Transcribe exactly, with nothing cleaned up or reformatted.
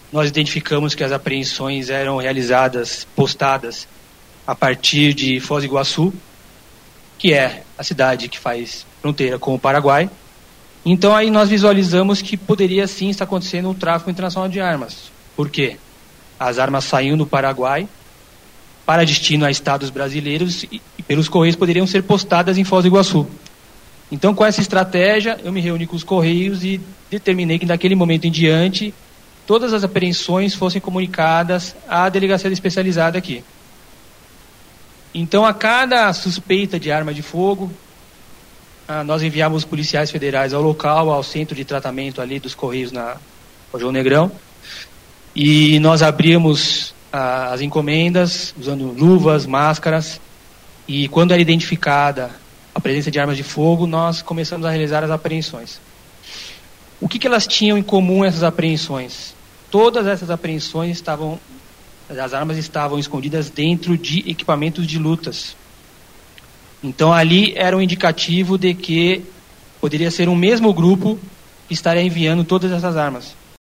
nós identificamos que as apreensões eram realizadas, postadas, a partir de Foz do Iguaçu, que é a cidade que faz fronteira com o Paraguai. Então aí nós visualizamos que poderia sim estar acontecendo um tráfico internacional de armas. Por quê? As armas saíam do Paraguai para destino a estados brasileiros e, e pelos Correios poderiam ser postadas em Foz do Iguaçu. Então, com essa estratégia, eu me reuni com os Correios e determinei que, daquele momento em diante, todas as apreensões fossem comunicadas à delegacia especializada aqui. Então, a cada suspeita de arma de fogo, ah, nós enviávamos policiais federais ao local, ao centro de tratamento ali dos Correios na João Negrão, e nós abríamos ah, as encomendas, usando luvas, máscaras, e quando era identificada a presença de armas de fogo, nós começamos a realizar as apreensões. O que, que elas tinham em comum, essas apreensões? Todas essas apreensões estavam, as armas estavam escondidas dentro de equipamentos de lutas. Então ali era um indicativo de que poderia ser um mesmo grupo que estaria enviando todas essas armas.